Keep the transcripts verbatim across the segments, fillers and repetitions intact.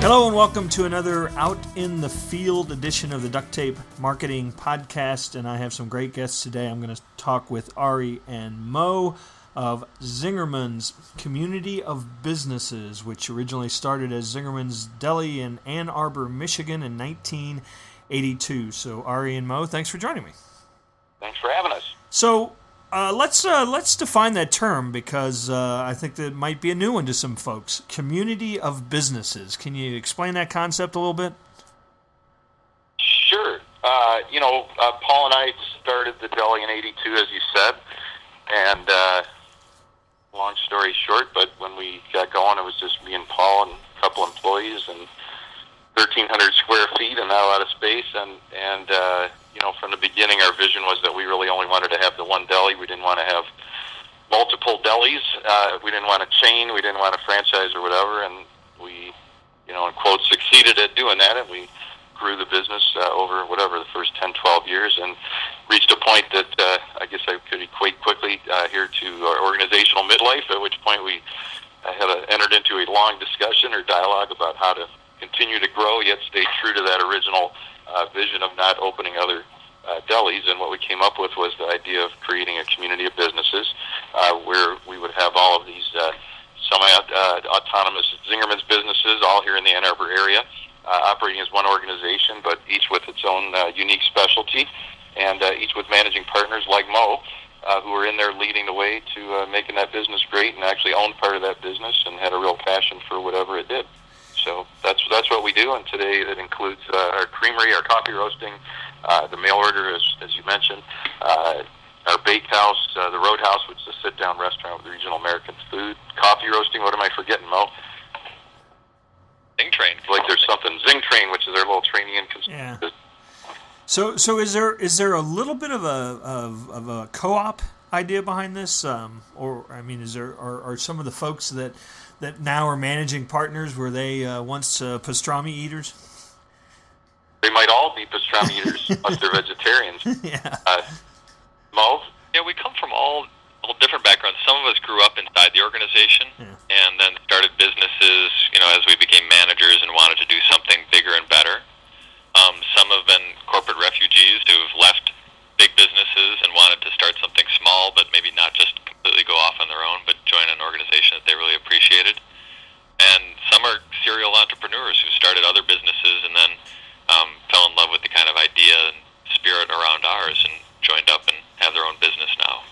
Hello and welcome to another Out in the Field edition of the Duct Tape Marketing Podcast, and I have some great guests today. I'm going to talk with Ari and Mo of Zingerman's Community of Businesses, which originally started as Zingerman's Deli in Ann Arbor, Michigan in nineteen eighty-two. So Ari and Mo, thanks for joining me. Thanks for having us. So uh, let's uh, let's define that term, because uh, I think that might be a new one to some folks. Community of Businesses. Can you explain that concept a little bit? Sure. Uh, you know, uh, Paul and I started the deli in eighty-two, as you said, and uh, long story short, but when we got going, it was just me and Paul and a couple employees and thirteen hundred square feet and not a lot of space, and, and uh, you know, from the beginning, our vision was that we really only wanted to have the one deli. We didn't want to have multiple delis. Uh, we didn't want a chain. We didn't want a franchise or whatever, and we, you know, in quotes, succeeded at doing that, and we grew the business uh, over whatever the first ten, twelve years, and reached a point that uh, I guess I could equate quickly uh, here to our organizational midlife, at which point we uh, had a, entered into a long discussion or dialogue about how to continue to grow, yet stay true to that original uh, vision of not opening other uh, delis. And what we came up with was the idea of creating a community of businesses uh, where we would have all of these uh, semi-autonomous Zingerman's businesses, all here in the Ann Arbor area, uh, operating as one organization, but each with its own uh, unique specialty, and uh, each with managing partners like Mo, uh, who are in there leading the way to uh, making that business great, and actually owned part of that business and had a real passion for whatever it did. So that's that's what we do, and today it includes uh, our creamery, our coffee roasting, uh, the mail order, as, as you mentioned, uh, our bakehouse, uh, the Roadhouse, which is a sit-down restaurant with regional American food, coffee roasting. What am I forgetting, Mo? Zing Train. Like there's something, Zing Train, which is our little training and yeah. So, so is there is there a little bit of a of, of a co-op idea behind this, um, or I mean, is there are, are some of the folks that that now are managing partners, were they uh, once uh, pastrami eaters? They might all be pastrami eaters, unless they're vegetarians. Yeah. Uh, Mo? Yeah, we come from all, all different backgrounds. Some of us grew up inside the organization, yeah. and then started businesses, you know, as we became managers and wanted to do something bigger and better. Um, some have been corporate refugees who've left big businesses and wanted to start something small, but maybe not just completely go off on their own, but join an organization that they really appreciated. And some are serial entrepreneurs who started other businesses and then um, fell in love with the kind of idea and spirit around ours and joined up and have their own business now.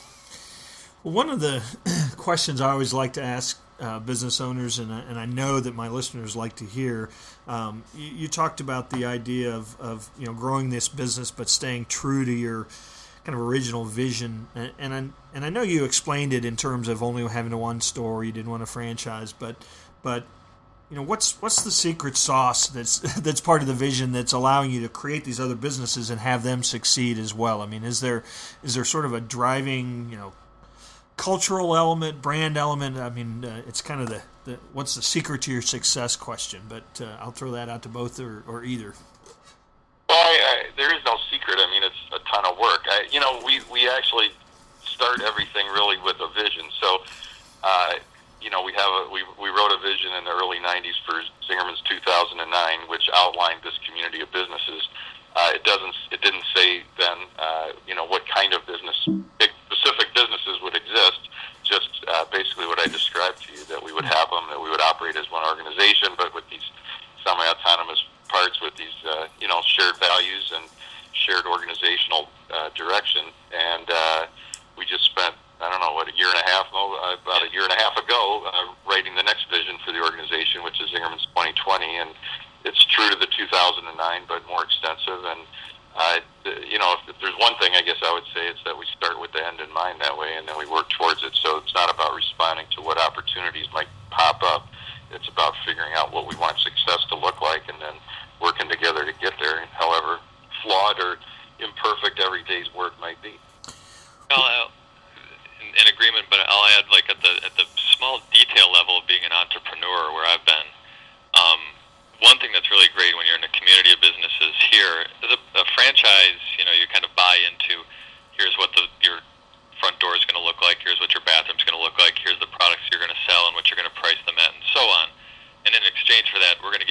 Well, one of the questions I always like to ask uh, business owners, and I, and I know that my listeners like to hear, um, you, you talked about the idea of, of you know growing this business but staying true to your kind of original vision, and and I, and I know you explained it in terms of only having a one store, you didn't want a franchise, but but you know what's what's the secret sauce that's that's part of the vision that's allowing you to create these other businesses and have them succeed as well? I mean, is there is there sort of a driving you know cultural element, brand element? I mean, uh, it's kind of the, the what's the secret to your success question, but uh, I'll throw that out to both or, or either. Well, I, I, there is no secret. I mean, it's a ton of work. I, you know, we, we actually start everything really with a vision. So, uh, you know, we have a, we we wrote a vision in the early nineties for Zingerman's two thousand nine, which outlined this community of businesses. Uh, it doesn't. It didn't say then, uh, you know, what kind of business, specific businesses would exist. Just uh, basically what I described to you, that we would have them, that we would operate as one organization, but with these semi-autonomous parts, with these, uh, you know, shared values and shared organizational uh, direction. And uh, we just spent, I don't know, what, a year and a half, uh, about a year and a half ago, uh, writing the next vision for the organization, which is Zingerman's twenty twenty, and it's true to the two thousand nine, but more extensive. And, uh, you know, if, if there's one thing I guess I would say, it's that we start with the end in mind that way, and then we work towards it. So it's not about responding to what opportunities might pop up. It's about figuring out what we want success to look like and then working together to get there, however flawed or imperfect every day's work might be. Well, I'll, in, in agreement, but I'll add, like, at the at the small detail level of being an entrepreneur where I've been, um, one thing that's really great when you're in a community of businesses here is a, a franchise. You know, you kind of buy into, here's what the your front door is going to look like, here's what your bathroom's going to look like, here's the products you're going to sell and what you're going to price them at, and so on. And in exchange for that, we're going to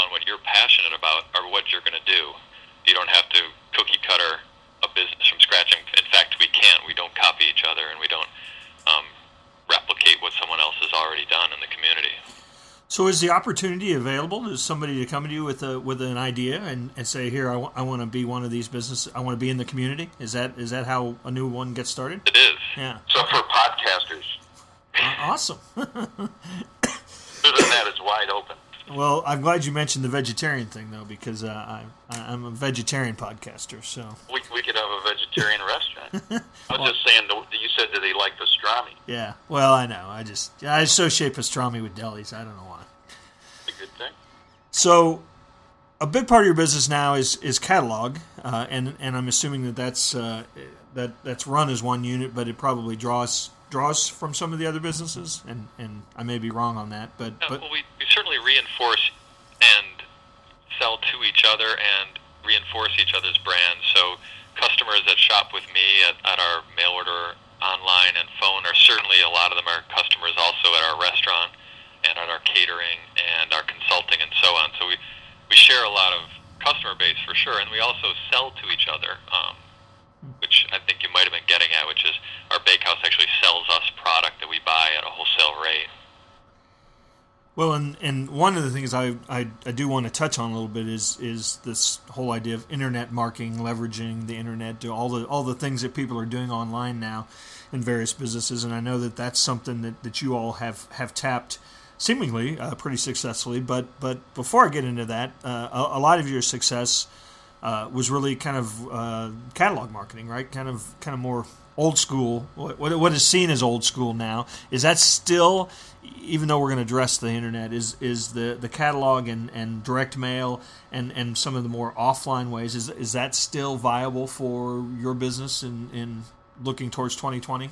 on what you're passionate about or what you're going to do. You don't have to cookie cutter a business from scratch. In fact, we can't. We don't copy each other, and we don't um, replicate what someone else has already done in the community. So is the opportunity available to somebody to come to you with a with an idea and, and say, here, I, w- I want to be one of these businesses, I want to be in the community? Is that is that how a new one gets started? It is. Yeah. So for podcasters. Uh, awesome. Other than that, it's wide open. Well, I'm glad you mentioned the vegetarian thing, though, because uh, I, I'm a vegetarian podcaster. So We, we could have a vegetarian restaurant. I was just saying, you said that they like pastrami. Yeah. Well, I know. I just I associate pastrami with delis. I don't know why. It's a good thing. So, a big part of your business now is is catalog, uh, and and I'm assuming that that's uh, that that's run as one unit, but it probably draws draws from some of the other businesses, and, and I may be wrong on that, but Yeah, but well, we, we certainly reinforce and sell to each other and reinforce each other's brands. So customers that shop with me at, at our mail order online and phone are certainly, a lot of them are customers also at our restaurant and at our catering and our consulting and so on. So we, we share a lot of customer base for sure, and we also sell to each other, um, which I think you might have been getting at, which is our bakehouse actually sells us product that we buy at a wholesale rate. well, and, and one of the things I, I I do want to touch on a little bit is is this whole idea of internet marketing, leveraging the internet, do all the all the things that people are doing online now in various businesses, and I know that that's something that, that you all have have tapped seemingly uh, pretty successfully. But but before I get into that, uh, a, a lot of your success uh, was really kind of uh, catalog marketing, right? Kind of kind of more old school. What what is seen as old school now, is that still, even though we're going to address the internet, is is the, the catalog and, and direct mail and, and some of the more offline ways, is is that still viable for your business in, in looking towards twenty twenty?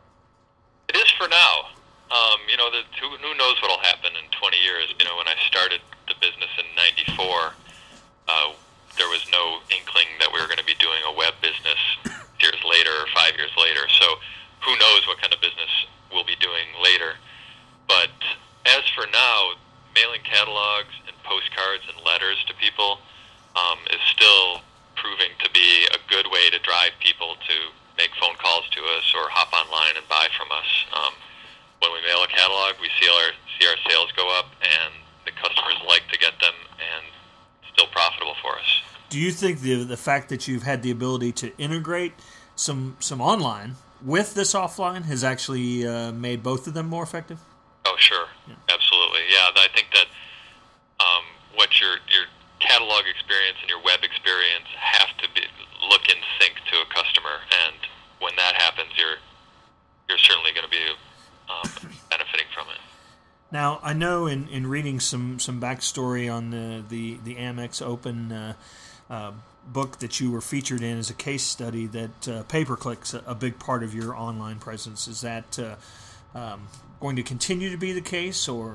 It is for now. Um, you know, the, who, who knows what will happen in twenty years? You know, when I started the business in ninety-four, uh, there was no inkling that we were going to be doing a web business years later or five years later. So who knows what kind of business we'll be doing later. But as for now, mailing catalogs and postcards and letters to people um, is still proving to be a good way to drive people to make phone calls to us or hop online and buy from us. Um, when we mail a catalog, we see our see our sales go up, and the customers like to get them, and still profitable for us. Do you think the the fact that you've had the ability to integrate some some online with this offline has actually uh, made both of them more effective? Oh, sure. Yeah. Absolutely. Yeah, I think that um, what your your catalog experience and your web experience have to be look in sync to a customer, and when that happens, you're you're certainly going to be um, benefiting from it. Now, I know in, in reading some, some backstory on the, the, the Amex Open uh, uh, book that you were featured in as a case study, that uh, pay-per-click's a, a big part of your online presence. Is that uh, um, going to continue to be the case, or?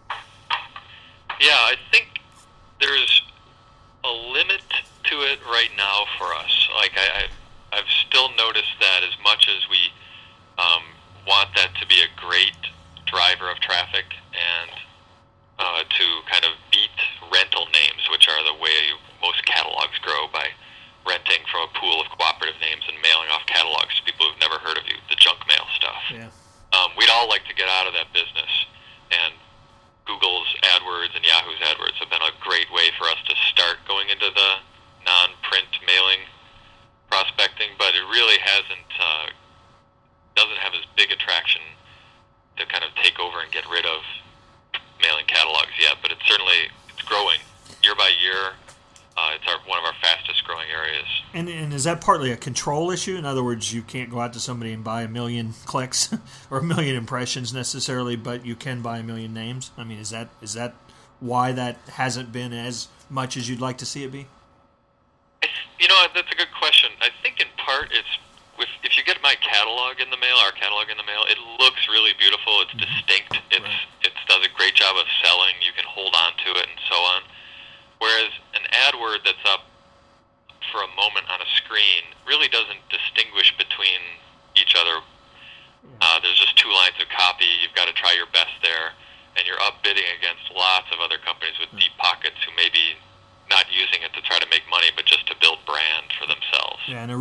Yeah, I think there's a limit to it right now for us. Like I, I I've still noticed that as much as we um, want that to be a great driver of traffic and uh, to kind of beat rental names, which are the way most catalogs grow, by renting from a pool of cooperative names and mailing off catalogs to people who've never heard of you, the junk mail stuff. Yeah. Um, we'd all like to get out of that business, and Google's AdWords and Yahoo's AdWords have been a great way for us to start going into the non-print mailing prospecting, but it really hasn't, uh, doesn't have as big attraction to kind of take over and get rid of mailing catalogs yet, but it's certainly, it's growing year by year. Uh, it's our, one of our fastest growing areas. And, and is that partly a control issue? In other words, you can't go out to somebody and buy a million clicks or a million impressions necessarily, but you can buy a million names? I mean, is that is that why that hasn't been as much as you'd like to see it be? It's, you know, that's a good question. I think in part it's, if, if you get my catalog in the mail, our catalog in the mail, it looks really beautiful. It's mm-hmm. distinct. It's right. It does a great job of selling. You can hold on to it and so on. Whereas an AdWord that's up for a moment on a screen really doesn't distinguish between each other. Uh, there's just two lines of copy. You've got to try your best there, and you're up bidding against lots of other companies with deep pockets who may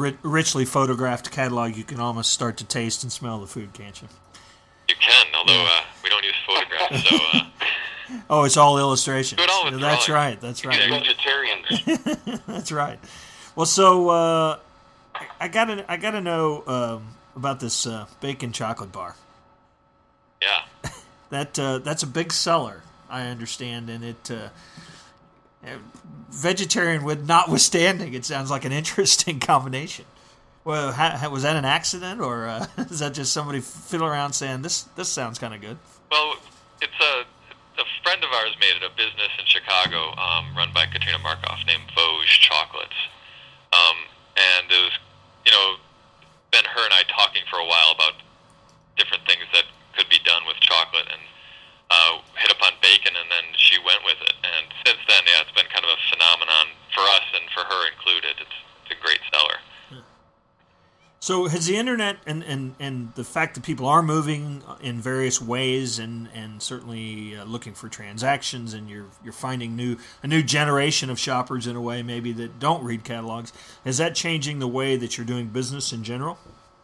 ri- richly photographed catalog, you can almost start to taste and smell the food, can't you? You can, although uh, we don't use photographs, so... Uh, oh, it's all illustrations. Do it all with That's drawing. right, that's right. You're vegetarians. That's right. Well, so uh, I gotta I gotta know um, about this uh, bacon chocolate bar. Yeah. That uh, that's a big seller, I understand, and it uh, vegetarian with notwithstanding, it sounds like an interesting combination. Well, ha, ha, was that an accident, or uh, is that just somebody fiddling around saying this this sounds kind of good? Well, it's a a friend of ours made it a business in Chicago, um, run by Katrina Markoff, named Vosges Chocolates, um, and it was, you know, been her and I talking for a while about different things that could be done with chocolate, and uh, hit upon bacon, and then she went with it. And since then, yeah, it's been kind of a phenomenon for us and for her included. It's, it's a great seller. So has the internet and, and, and the fact that people are moving in various ways and, and certainly uh, looking for transactions, and you're you're finding new a new generation of shoppers in a way maybe that don't read catalogs, is that changing the way that you're doing business in general?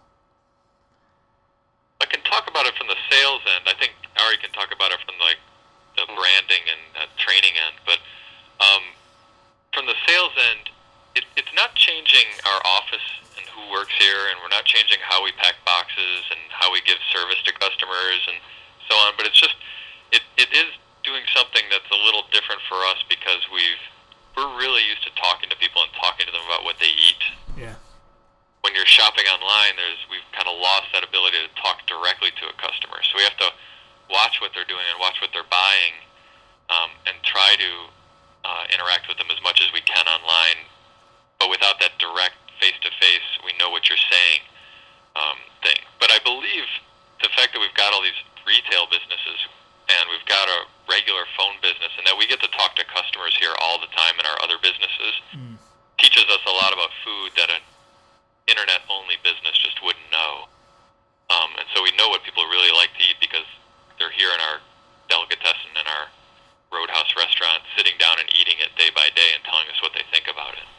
I can talk about it from the sales end. I think Ari can talk about it from like the branding and uh, training end. But um, from the sales end, it, it's not changing our office and who works here, and we're not changing how we pack boxes and how we give service to customers and so on. But it's just it, it is doing something that's a little different for us because we've we're really used to talking to people and talking to them about what they eat. Yeah. When you're shopping online, there's we've kind of lost that ability to talk directly to a customer. So we have to watch what they're doing and watch what they're buying, um, and try to uh, interact with them as much as we can online. But without that direct face-to-face, we know what you're saying um, thing. But I believe the fact that we've got all these retail businesses and we've got a regular phone business, and that we get to talk to customers here all the time in our other businesses, mm. teaches us a lot about food that an internet-only business just wouldn't know. Um, and so we know what people really like to eat because they're here in our delicatessen and our Roadhouse restaurant, sitting down and eating it day by day and telling us what they think about it.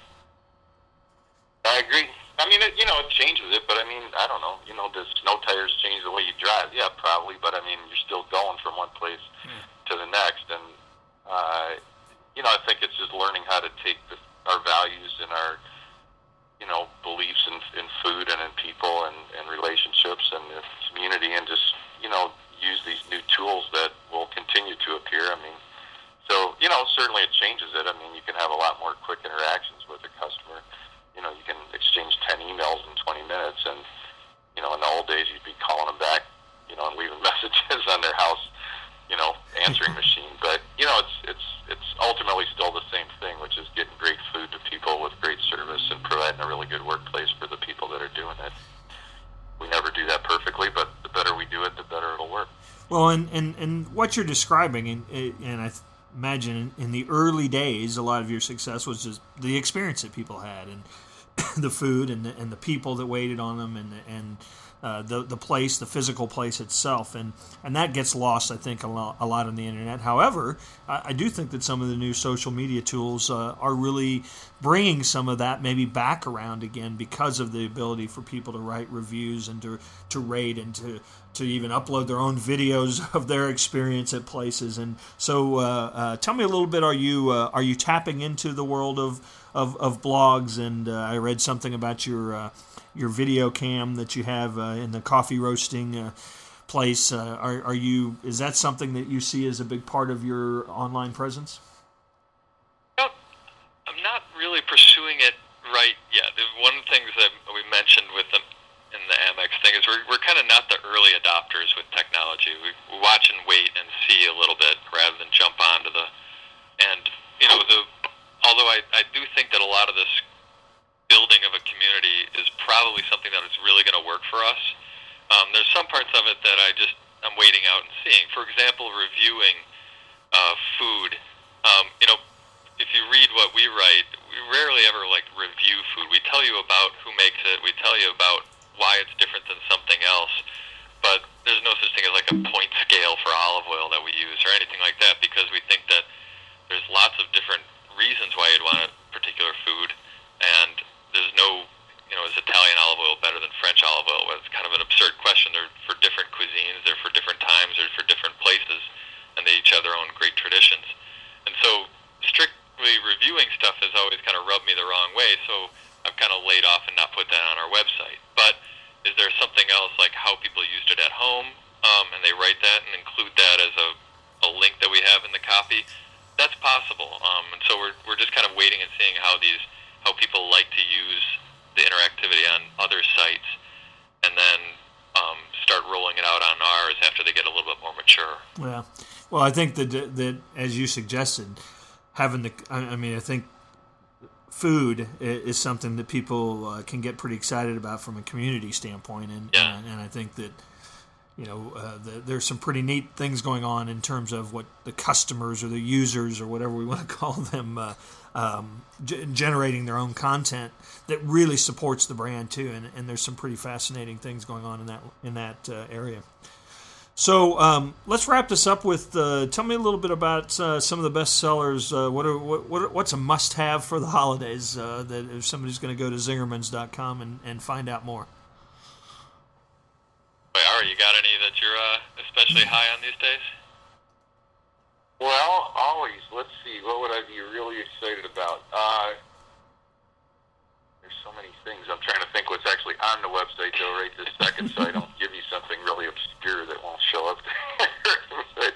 I agree. I mean, it, you know, it changes it, but I mean, I don't know. You know, does snow tires change the way you drive? Yeah, probably, but I mean, you're still going from one place mm. to the next, and uh, you know, I think it's just learning how to take the, our values and our, you know, beliefs in, in food and in people and, and relationships and the community, and just, you know, use these new tools that will continue to appear. I mean, so, you know, certainly it changes it. I mean, you can have a lot more quick interactions with a customer. You know, you can exchange ten emails in twenty minutes, and, you know, in the old days, you'd be calling them back, you know, and leaving messages on their house, you know, answering machine. But, you know, it's it's it's ultimately still the same thing, which is getting great food to people with great service and providing a really good workplace for the people that are doing it. We never do that perfectly, but the better we do it, the better it'll work. Well, and, and, and what you're describing, and, and I imagine in the early days, a lot of your success was just the experience that people had, and the food and the, and the people that waited on them, and and uh, the the place, the physical place itself, and and that gets lost, I think, a lot, a lot on the internet. However, I, I do think that some of the new social media tools uh, are really bringing some of that maybe back around again because of the ability for people to write reviews and to to rate and to to even upload their own videos of their experience at places. And so, uh, uh, tell me a little bit. Are you uh, are you tapping into the world of Of, of blogs? And uh, I read something about your uh, your video cam that you have uh, in the coffee roasting uh, place. Uh, are, are you? Is that something that you see as a big part of your online presence? No, I'm not really pursuing it right yet. One of the things that we mentioned with them in the Amex thing is we're we're kind of not the early adopters with technology. We, we watch and wait and see a little bit rather than jump onto the and you know the. Although I, I do think that a lot of this building of a community is probably something that is really going to work for us. Um, there's some parts of it that I just, I'm waiting out and seeing. For example, reviewing uh, food. Um, you know, if you read what we write, we rarely ever, like, review food. We tell you about who makes it. We tell you about why it's different than something else. But there's no such thing as, like, a point scale for olive oil that we use or anything like that, because we think that there's lots of different reasons why you'd want a particular food, and there's no, you know, is it has always kind of rubbed me the wrong way, so I've kind of laid off and not put that on our website. But is there something else, like how people used it at home, um, and they write that and include that as a, a link that we have in the copy? That's possible. Um, and so we're we're just kind of waiting and seeing how these how people like to use the interactivity on other sites, and then um, start rolling it out on ours after they get a little bit more mature. Yeah. Well, I think that that as you suggested, having the I mean, I think food is something that people uh, can get pretty excited about from a community standpoint, and yeah. and, and I think that you know uh, the, there's some pretty neat things going on in terms of what the customers or the users or whatever we want to call them uh, um, g- generating their own content that really supports the brand too, and, and there's some pretty fascinating things going on in that in that uh, area. So um, let's wrap this up with. Uh, tell me a little bit about uh, some of the best sellers. Uh, what, are, what, what what's a must-have for the holidays? Uh, that if somebody's going to go to zingermans dot com and, and find out more. Wait, Ari, you got any that you're uh, especially high on these days? Well, always. Let's see. What would I be really excited about? Uh, there's so many things. I'm trying to think what's actually on the website, though, right this second, so I don't give you something really obscure that won't show up there. But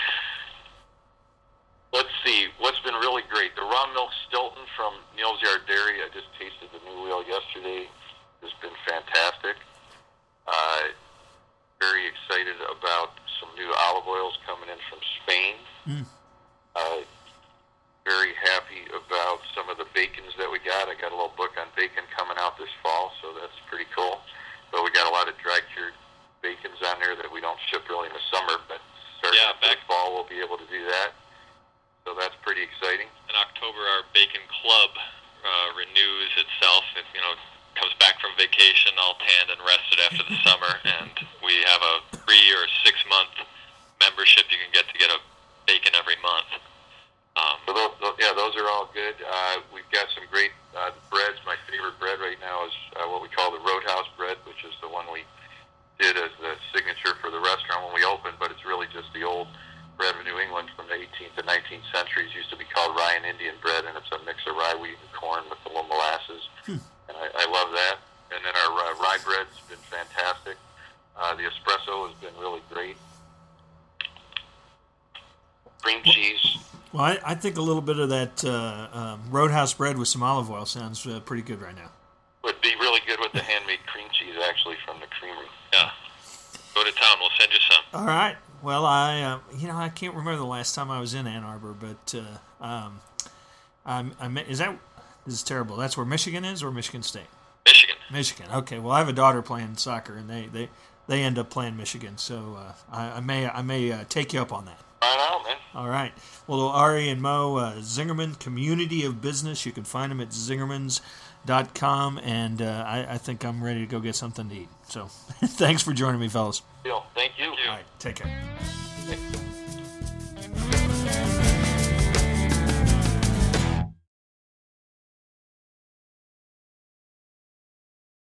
let's see. What's been really great? The raw milk Stilton from Neil's Yard Dairy. I just tasted the new wheel yesterday. It's been fantastic. Uh, very excited about some new olive oils coming in from Spain. Mm. Uh, very happy about some of the bacons that we got. I got a little book on bacon coming out this fall, so that's pretty cool. But we got a lot of dry-cured bacons on there that we don't ship really in the summer, but starting yeah, back fall we'll be able to do that. So that's pretty exciting. In October, our Bacon Club uh, renews itself. It, you know, comes back from vacation all tanned and rested after the summer, and we have a three or six month membership. You can get to get a bacon every month. Um, so those, those, yeah, those are all good. Uh, we've got some great uh, breads. My favorite bread right now is uh, what we call the Roadhouse bread, which is the one we did as the signature for the restaurant when we opened, but it's really just the old bread of New England from the eighteenth and nineteenth centuries. It used to be called rye and Indian bread, and it's a mix of rye, wheat, and corn with a little molasses. Hmm. And I, I love that. And then our uh, rye bread's been fantastic. Uh, the espresso has been really great. Cream cheese. Well, I, I think a little bit of that uh, um, Roadhouse bread with some olive oil sounds uh, pretty good right now. Would be really good with the handmade cream cheese, actually, from the creamery. Yeah. Go to town. We'll send you some. All right. Well, I uh, you know I can't remember the last time I was in Ann Arbor, but uh, um, I'm, I'm, is that this is terrible? That's where Michigan is, or Michigan State? Michigan. Michigan. Okay. Well, I have a daughter playing soccer, and they, they, they end up playing Michigan, so uh, I, I may I may uh, take you up on that. Right on, man. All right. Well, Ari and Mo, uh, Zingerman Community of Business. You can find them at zingermans dot com, and uh, I, I think I'm ready to go get something to eat. So thanks for joining me, fellas. Thank you. Thank you. All right. Take care.